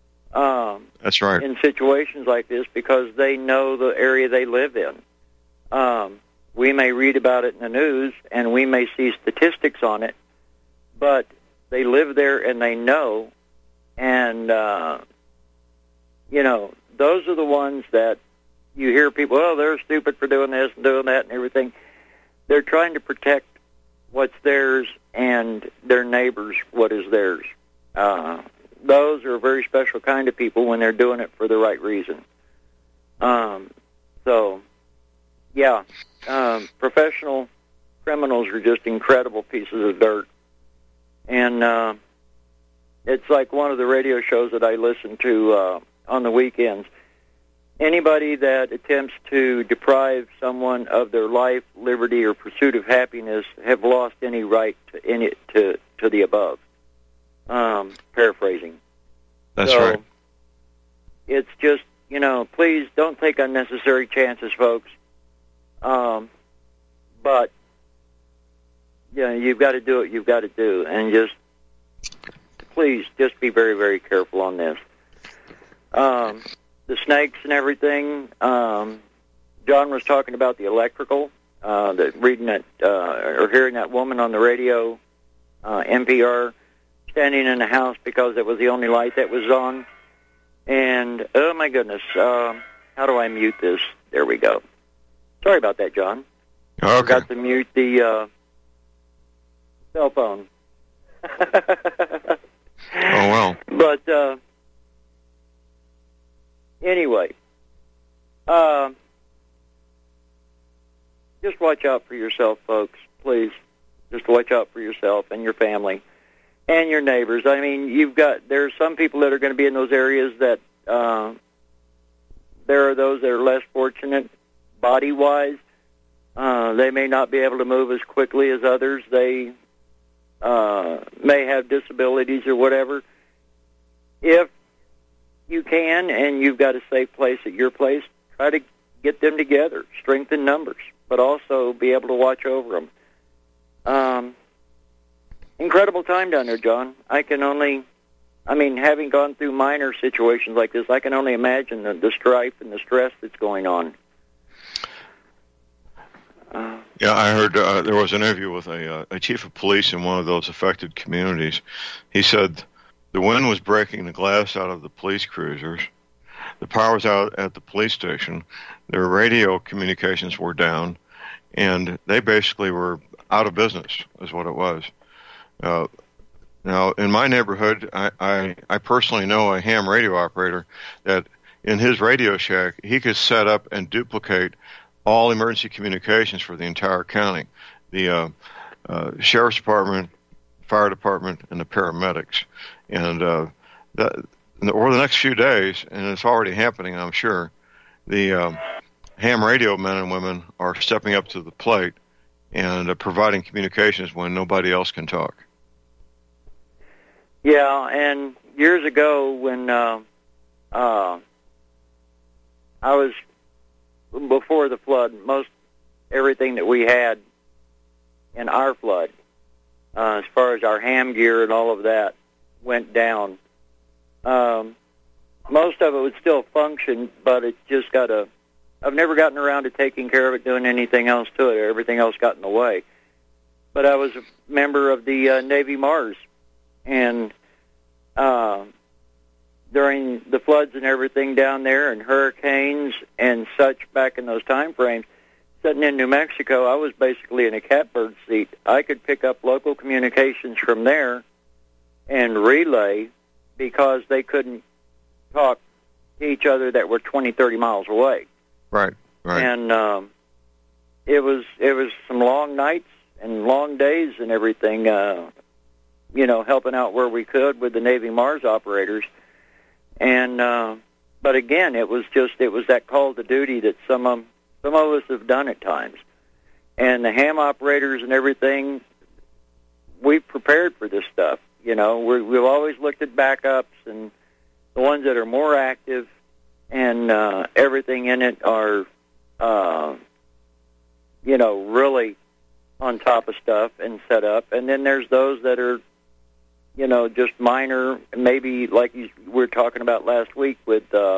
um, that's right. in situations like this because they know the area they live in. Um, we may read about it in the news, and we may see statistics on it, but they live there and they know. And, uh, you know, those are the ones that you hear people, oh, they're stupid for doing this and doing that and everything. They're trying to protect what's theirs and their neighbors what is theirs. Uh, those are a very special kind of people when they're doing it for the right reason. Um, so, yeah, um, professional criminals are just incredible pieces of dirt. And uh, it's like one of the radio shows that I listen to uh, on the weekends. Anybody that attempts to deprive someone of their life, liberty, or pursuit of happiness have lost any right to any to, to the above. Um, paraphrasing. That's so, right. It's just, you know, please don't take unnecessary chances, folks. Um, but, you know, you've got to do what you've got to do. And just, please, just be very, very careful on this. Um... The snakes and everything. Um, John was talking about the electrical. Uh, the reading that uh, or hearing that woman on the radio, uh, N P R, standing in the house because it was the only light that was on. And oh my goodness, uh, how do I mute this? There we go. Sorry about that, John. Okay. I forgot to mute the uh, cell phone. Oh well. But. Uh, Anyway, uh, just watch out for yourself, folks, please. Just watch out for yourself and your family and your neighbors. I mean, you've got, there are some people that are going to be in those areas that uh, there are those that are less fortunate body-wise. Uh, they may not be able to move as quickly as others. They uh, may have disabilities or whatever. If you can, and you've got a safe place at your place, try to get them together, strengthen numbers, but also be able to watch over them. Um, incredible time down there, John. I can only I mean, having gone through minor situations like this, I can only imagine the, the strife and the stress that's going on. Uh, yeah, I heard uh, there was an interview with a, uh, a chief of police in one of those affected communities. He said the wind was breaking the glass out of the police cruisers. The power was out at the police station. Their radio communications were down, and they basically were out of business, is what it was. Uh, now, in my neighborhood, I, I, I personally know a ham radio operator that in his Radio Shack, he could set up and duplicate all emergency communications for the entire county. The uh, uh, Sheriff's Department, Fire Department, and the paramedics. And uh, that, over the next few days, and it's already happening, I'm sure, the um, ham radio men and women are stepping up to the plate and uh, providing communications when nobody else can talk. Yeah, and years ago when uh, uh, I was, before the flood, most everything that we had in our flood, uh, as far as our ham gear and all of that, went down. Um, most of it would still function, but it just got a... I've never gotten around to taking care of it, doing anything else to it. Everything else got in the way. But I was a member of the uh, Navy Mars, and uh, during the floods and everything down there and hurricanes and such back in those time frames, sitting in New Mexico, I was basically in a catbird seat. I could pick up local communications from there and relay because they couldn't talk to each other that were twenty, thirty miles away. Right, right. And um, it was it was some long nights and long days and everything, uh, you know, helping out where we could with the Navy Mars operators. And uh, but again, it was just it was that call to duty that some of some of us have done at times. And the ham operators and everything, we've prepared for this stuff. You know, we're, we've always looked at backups and the ones that are more active and uh, everything in it are, uh, you know, really on top of stuff and set up. And then there's those that are, you know, just minor, maybe like you were talking about last week with, uh,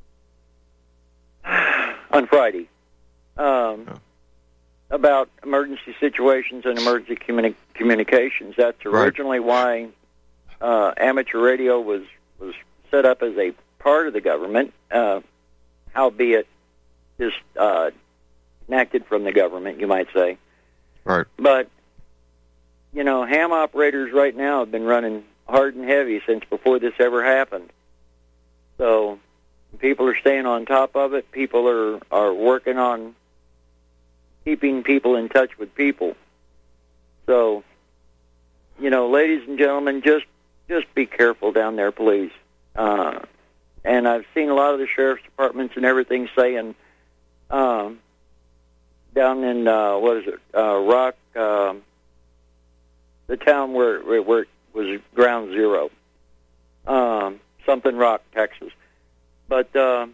on Friday, um, oh. about emergency situations and emergency communi- communications. That's originally right. why uh, amateur radio was, was set up as a part of the government, uh, albeit just uh, enacted from the government, you might say. Right. But, you know, ham operators right now have been running hard and heavy since before this ever happened. So people are staying on top of it. People are, are working on keeping people in touch with people. So, you know, ladies and gentlemen, just just be careful down there, please. Uh, and I've seen a lot of the sheriff's departments and everything saying um, down in, uh, what is it, uh, Rock, uh, the town where, where it was ground zero, um, something Rock, Texas. But, uh,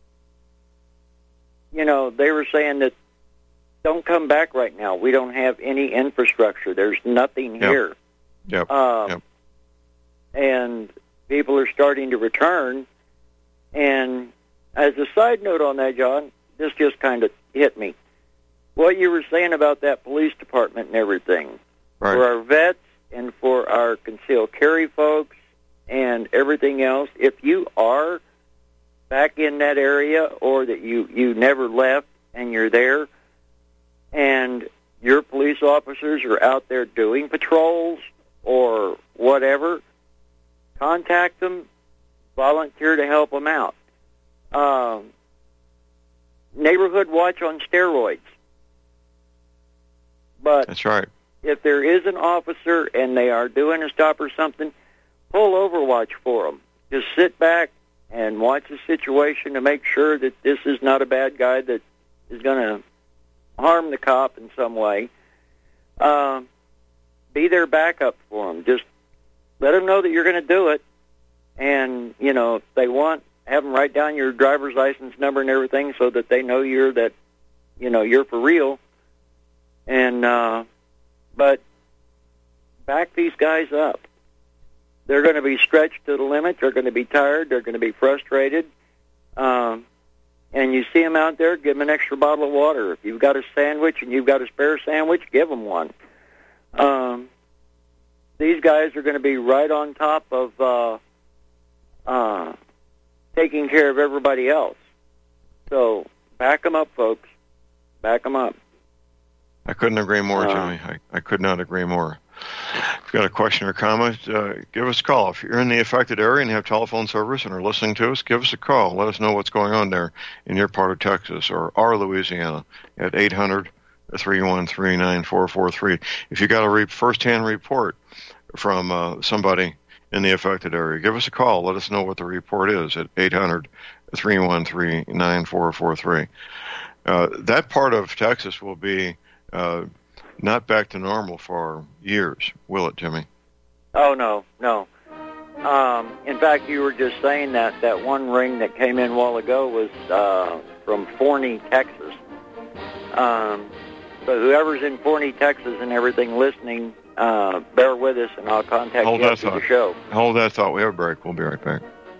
you know, they were saying that don't come back right now. We don't have any infrastructure. There's nothing yep. here. Yep. Um, yep. And people are starting to return. And as a side note on that, John, this just kind of hit me. What you were saying about that police department and everything, right. for our vets and for our concealed carry folks and everything else, if you are back in that area or that you, you never left and you're there and your police officers are out there doing patrols or whatever, contact them, volunteer to help them out. Um, neighborhood watch on steroids. But that's right. If there is an officer and they are doing a stop or something, pull Overwatch for them. Just sit back and watch the situation to make sure that this is not a bad guy that is going to harm the cop in some way. Uh, be their backup for them. Just let them know that you're going to do it. And, you know, if they want, have them write down your driver's license number and everything so that they know you're that, you know, you're for real. And, uh, but back these guys up. they're going to be stretched to the limit. They're going to be tired. They're going to be frustrated. Um, and you see them out there, give them an extra bottle of water. If you've got a sandwich and you've got a spare sandwich, give them one. Um, these guys are going to be right on top of uh, uh, taking care of everybody else. So back them up, folks. Back them up. I couldn't agree more, Uh, Jimmy. I, I could not agree more. If you've got a question or comment, uh, give us a call. If you're in the affected area and you have telephone service and are listening to us, give us a call. Let us know what's going on there in your part of Texas or our Louisiana at eight hundred, three one three, nine four four three. If you got a re- first-hand report from uh, somebody in the affected area, give us a call. Let us know what the report is at eight hundred, three one three, nine four four three. Uh, that part of Texas will be uh, not back to normal for years, will it, Jimmy? Oh, no, no. Um, in fact, you were just saying that that one ring that came in a while ago was uh, from Forney, Texas. Um, so whoever's in Forney, Texas and everything listening, uh, bear with us, and I'll contact Hold you that after thought. the show. Hold that thought. We have a break. We'll be right back.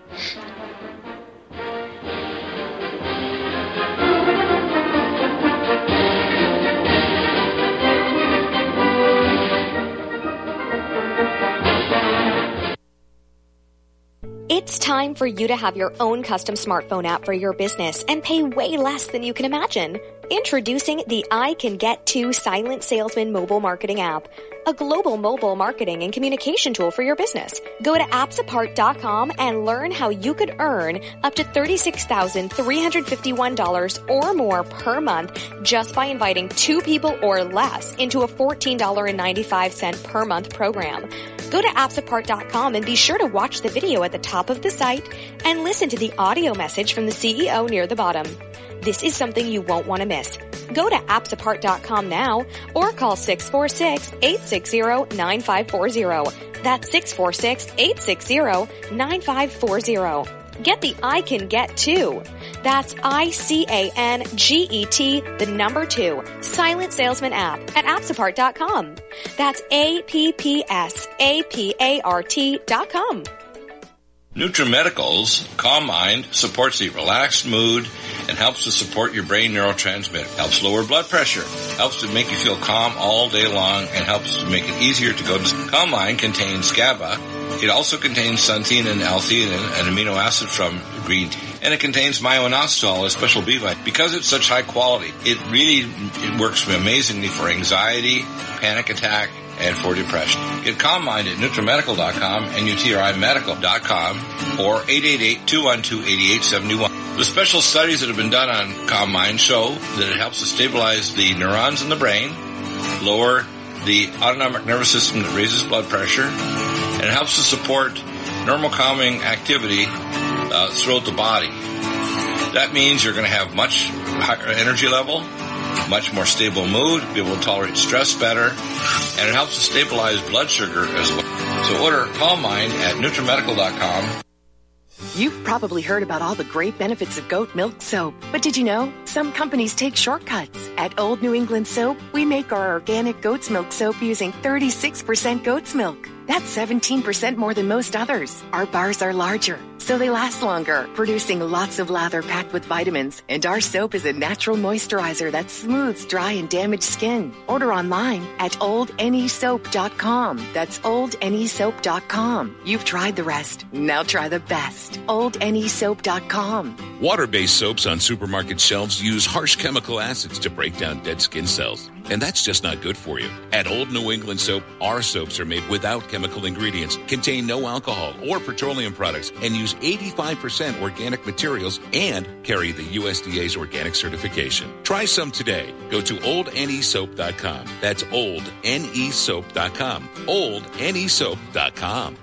It's time for you to have your own custom smartphone app for your business and pay way less than you can imagine. Introducing the I Can Get To Silent Salesman mobile marketing app, a global mobile marketing and communication tool for your business. Go to apps apart dot com and learn how you could earn up to thirty-six thousand three hundred fifty-one dollars or more per month just by inviting two people or less into a fourteen dollars and ninety-five cents per month program. Go to apps apart dot com and be sure to watch the video at the top of the site and listen to the audio message from the C E O near the bottom. This is something you won't want to miss. Go to apps apart dot com now or call six four six, eight six zero, nine five four zero. That's six four six, eight six zero, nine five four zero. Get the I Can Get To. That's I C A N G E T, the number two, Silent Salesman app at apps apart dot com. That's A P P S A P A R T dot com. NutriMedical's Calm Mind supports the relaxed mood and helps to support your brain neurotransmitter, helps lower blood pressure, helps to make you feel calm all day long, and helps to make it easier to go to sleep. Calm Mind contains GABA. It also contains xanthine and L-theanine, an amino acid from green tea. And it contains myo-inositol, a special B vitamin. Because it's such high quality, it really it works amazingly for anxiety, panic attack, and for depression. Get Calm Mind at NutriMedical dot com, N U T R I medical dot com, or eight eight eight, two one two, eight eight seven one. The special studies that have been done on Calm Mind show that it helps to stabilize the neurons in the brain, lower the autonomic nervous system that raises blood pressure, and it helps to support normal calming activity uh, throughout the body. That means you're going to have much higher energy level, much more stable mood, be able to tolerate stress better, and it helps to stabilize blood sugar as well. So order Calm Mind at NutriMedical dot com. You've probably heard about all the great benefits of goat milk soap, but did you know some companies take shortcuts? At Old New England Soap, we make our organic goat's milk soap using thirty-six percent goat's milk. That's seventeen percent more than most others. Our bars are larger, so they last longer, producing lots of lather packed with vitamins. And our soap is a natural moisturizer that smooths dry and damaged skin. Order online at old n e soap dot com. That's old n e soap dot com. You've tried the rest. Now try the best. old n e soap dot com. Water-based soaps on supermarket shelves use harsh chemical acids to break down dead skin cells. And that's just not good for you. At Old New England Soap, our soaps are made without chemical ingredients, contain no alcohol or petroleum products, and use eighty-five percent organic materials and carry the U S D A's organic certification. Try some today. Go to old n e soap dot com. That's old n e soap dot com. old n e soap dot com.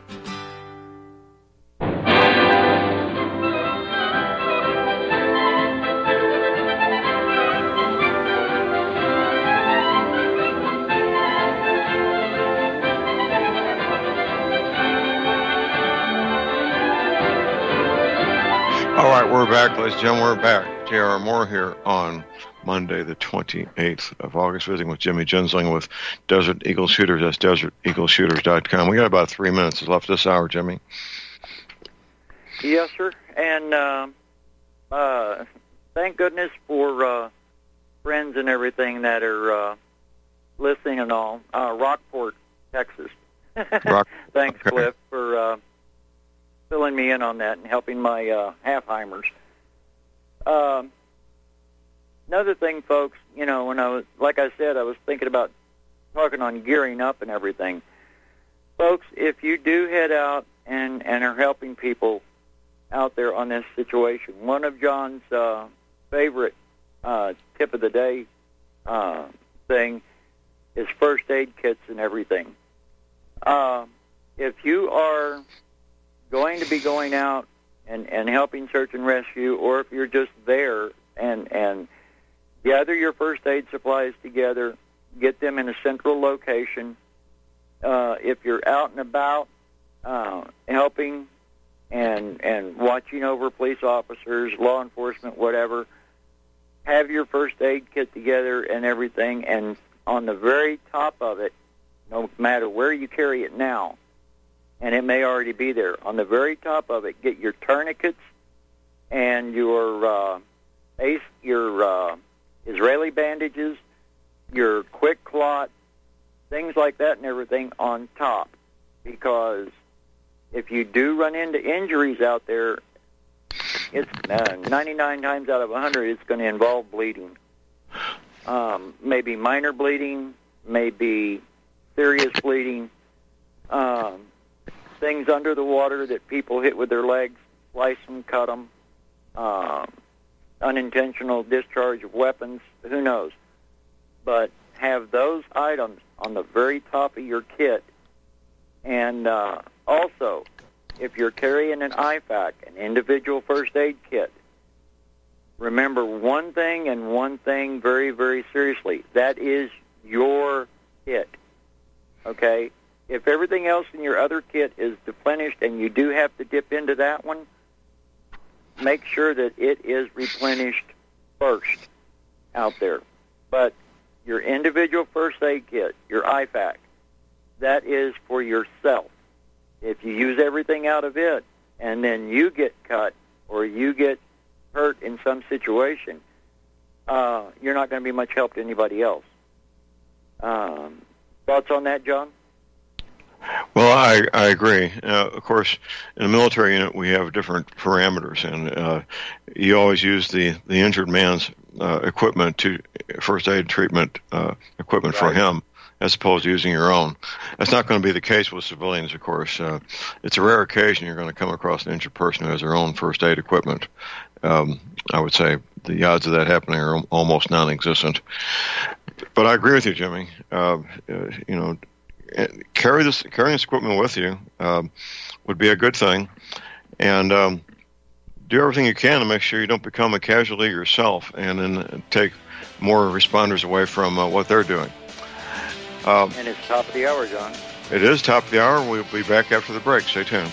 All right, we're back, ladies and gentlemen. We're back. J R. Moore here on Monday, the twenty-eighth of August, visiting with Jimmy Gensling with Desert Eagle Shooters. That's desert eagle shooters dot com. We got about three minutes left this hour, Jimmy. Yes, sir. And uh, uh, thank goodness for uh, friends and everything that are uh, listening and all. Uh, Rockport, Texas. Rock- Thanks, okay. Cliff, for uh, filling me in on that and helping my uh, half-heimers. Um, another thing, folks, you know, when I was, like I said, I was thinking about talking on gearing up and everything. Folks, if you do head out and, and are helping people out there on this situation, one of John's uh, favorite uh, tip of the day uh, thing is first aid kits and everything. Uh, if you are going to be going out and, and helping search and rescue, or if you're just there and, and gather your first aid supplies together, get them in a central location. Uh, if you're out and about uh, helping and and watching over police officers, law enforcement, whatever, have your first aid kit together and everything, and on the very top of it, no matter where you carry it now, and it may already be there, on the very top of it, get your tourniquets and your uh, ace, your uh, Israeli bandages, your quick clot, things like that and everything on top. Because if you do run into injuries out there, it's uh, ninety-nine times out of one hundred, it's going to involve bleeding. Um, maybe minor bleeding, maybe serious bleeding, um, things under the water that people hit with their legs, slice them, cut them, um, unintentional discharge of weapons, who knows. But have those items on the very top of your kit. And uh, also, if you're carrying an I FAC, an individual first aid kit, remember one thing and one thing very, very seriously. That is your kit. Okay? If everything else in your other kit is deplenished and you do have to dip into that one, make sure that it is replenished first out there. But your individual first aid kit, your I FAC, that is for yourself. If you use everything out of it and then you get cut or you get hurt in some situation, uh, you're not going to be much help to anybody else. Um, thoughts on that, John? Well, I, I agree. Uh, of course, in a military unit, we have different parameters, and uh, you always use the, the injured man's uh, equipment to first aid treatment uh, equipment right. for him, as opposed to using your own. That's not going to be the case with civilians, of course. Uh, it's a rare occasion you're going to come across an injured person who has their own first aid equipment. Um, I would say the odds of that happening are almost non-existent. But I agree with you, Jimmy. Uh, uh, you know, carry this carrying this equipment with you um, would be a good thing, and um, do everything you can to make sure you don't become a casualty yourself, and then take more responders away from uh, what they're doing. Um, and it's top of the hour, John. It is top of the hour. We'll be back after the break. Stay tuned.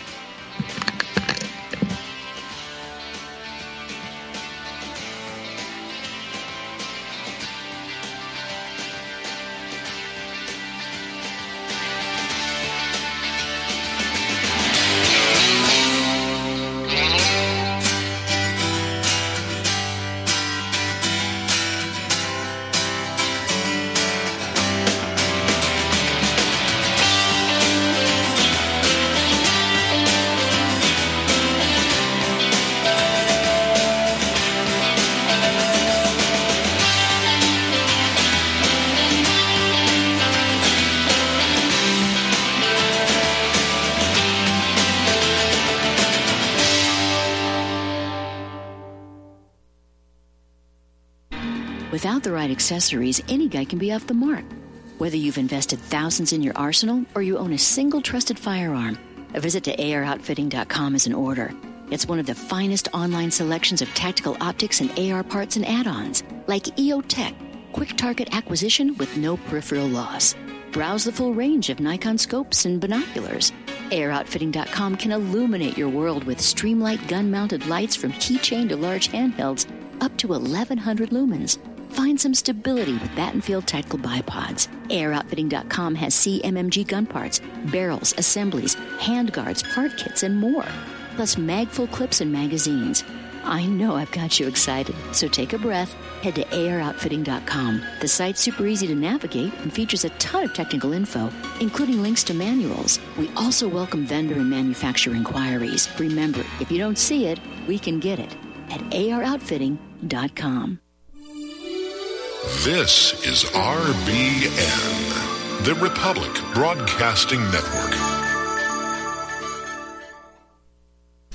Without the right accessories, any guy can be off the mark. Whether you've invested thousands in your arsenal or you own a single trusted firearm, a visit to A R outfitting dot com is in order. It's one of the finest online selections of tactical optics and A R parts and add-ons, like E O Tech, quick target acquisition with no peripheral loss. Browse the full range of Nikon scopes and binoculars. A R outfitting dot com can illuminate your world with Streamlight gun-mounted lights from keychain to large handhelds, up to eleven hundred lumens. Find some stability with Battenfield Tactical Bipods. A R Outfitting dot com has C M M G gun parts, barrels, assemblies, handguards, part kits, and more. Plus magful clips and magazines. I know I've got you excited, so take a breath. Head to A R Outfitting dot com. The site's super easy to navigate and features a ton of technical info, including links to manuals. We also welcome vendor and manufacturer inquiries. Remember, if you don't see it, we can get it at A R Outfitting dot com. This is R B N, the Republic Broadcasting Network.